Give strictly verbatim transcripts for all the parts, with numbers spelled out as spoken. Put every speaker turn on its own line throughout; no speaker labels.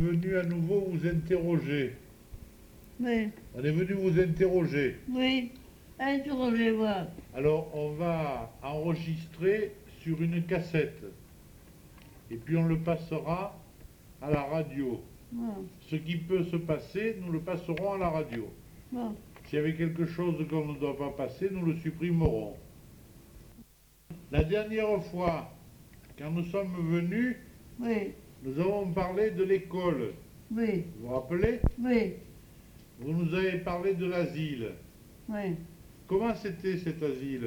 Venu à nouveau vous interroger.
Oui,
On est venu vous interroger.
oui, interrogez-moi.
Alors on va enregistrer sur une cassette. Et puis on le passera à la radio.
Bon,
Ce qui peut se passer, nous le passerons à la radio.
bon,
S'il y avait quelque chose qu'on ne doit pas passer, nous le supprimerons. La dernière fois, quand nous sommes venus,
oui,
nous avons parlé de l'école.
oui,
Vous vous rappelez?
oui,
Vous nous avez parlé de l'asile.
oui.
Comment c'était cet asile?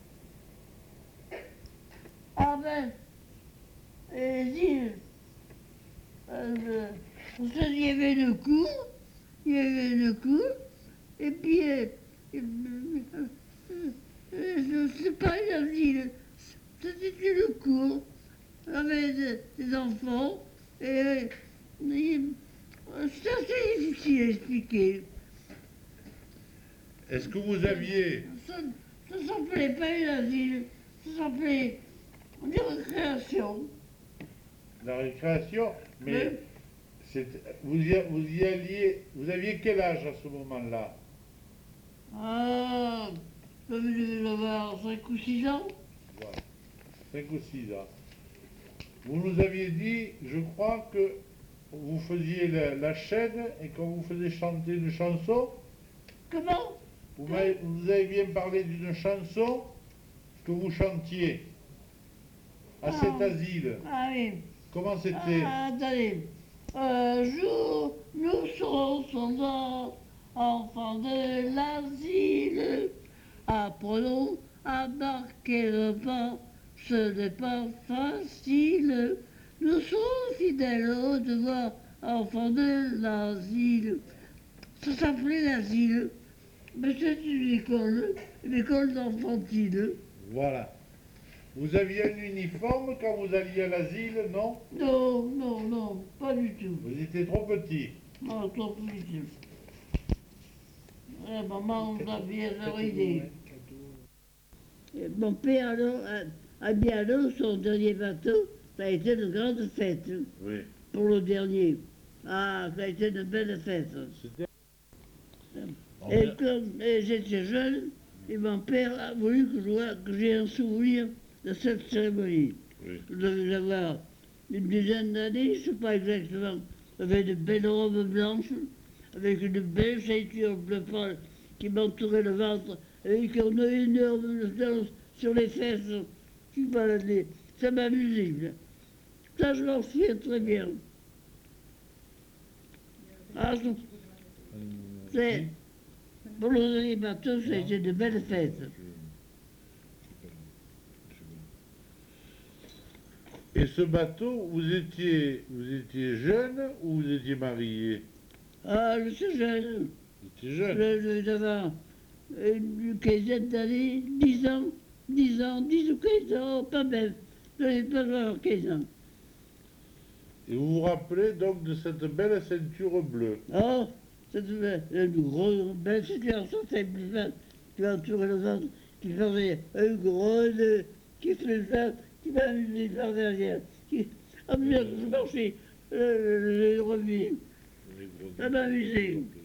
Ah ben, euh, dis, euh, parce qu'il y avait le cours, il y avait le cours, et puis, euh, euh, euh, euh, c'est pas l'asile, c'était le cours, avec des, des enfants, et euh, il- c'est assez difficile à expliquer.
Est-ce que vous aviez...
Ça ne s'appelait pas l'asile, ça s'appelait des récréations.
La récréation, mais
Oui.
c'est- vous, y, vous y alliez... Vous aviez quel âge à ce moment-là?
Ah, je devais avoir cinq ou six ans.
Voilà. cinq ou six ans. Vous nous aviez dit, je crois, que vous faisiez la, la chaîne et qu'on vous faisait chanter une chanson.
Comment?
Vous, m'avez- vous nous avez bien parlé d'une chanson que vous chantiez à
Ah.
cet asile.
Ah oui.
Comment c'était?
Ah, attendez. Un jour, nous serons soldats, enfants de l'asile. Apprenons à marquer le pas, ce n'est pas facile. Nous serons fidèles au devoir, enfants de l'asile. Ça s'appelait l'asile. Mais c'est une école, une école d'enfantine.
Voilà. Vous aviez un uniforme quand vous alliez à l'asile, non?
Non, non, non, pas du tout.
Vous étiez trop petit.
Non, pas du tout. Eh, maman nous a bien leur idée. Et mon père, alors, a, a mis à l'eau son dernier bateau. Ça a été une grande fête
Oui.
pour le dernier. Ah, ça a été une belle fête.
C'était...
Et comme et j'étais jeune, et mon père a voulu que je vois- que j'ai un souvenir de cette cérémonie.
Oui.
Je devais avoir une dizaine d'années, je ne sais pas exactement. J'avais de belles robes blanches, avec une belle ceinture bleu pâle qui m'entourait le ventre, avec un énorme danse sur les fesses qui baladait. Ça m'amusait. Ça, je m'en souviens très bien. Ah, je- c'est... Pour le dernier bateau, ça a été de belles fêtes.
Et ce bateau, vous étiez, vous étiez jeune ou vous étiez marié?
Ah, je suis jeune.
Vous étiez jeune.
Je je devais avoir une quinzaine d'années, dix ans, dix ans, dix ou quinze ans, pas même. Je n'ai pas avoir quinze ans.
Et vous vous rappelez donc de cette belle ceinture bleue?
Oh, c'était une grosse, belle situation, c'est plus belle, qui entourait le ventre, qui faisait un gros nœud, qui faisait ça, qui m'amusait par derrière, qui, à mesure que je marchais, euh, j'ai remis.
Les gros
Ça m'amusait.
nœuds.